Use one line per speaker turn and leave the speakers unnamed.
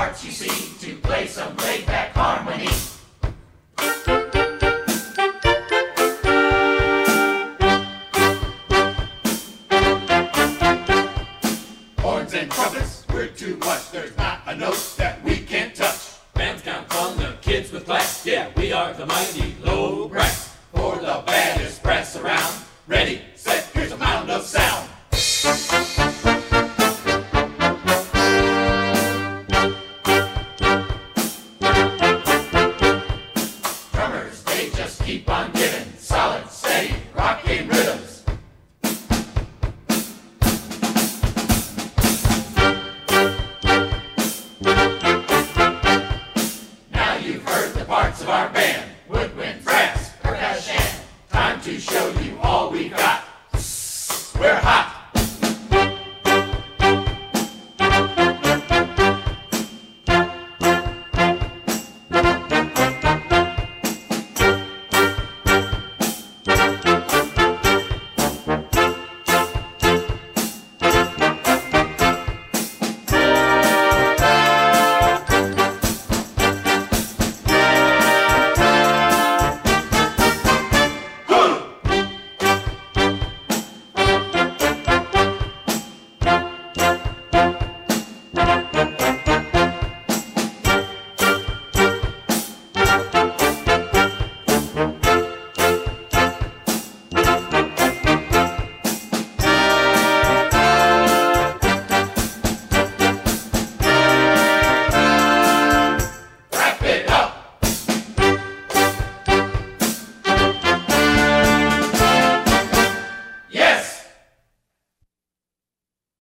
hearts, you see, to play some laid-back harmony. Horns and trumpets, we're too much. There's not a note that we can't touch.
Bands count on the kids with class. Yeah, we are the mighty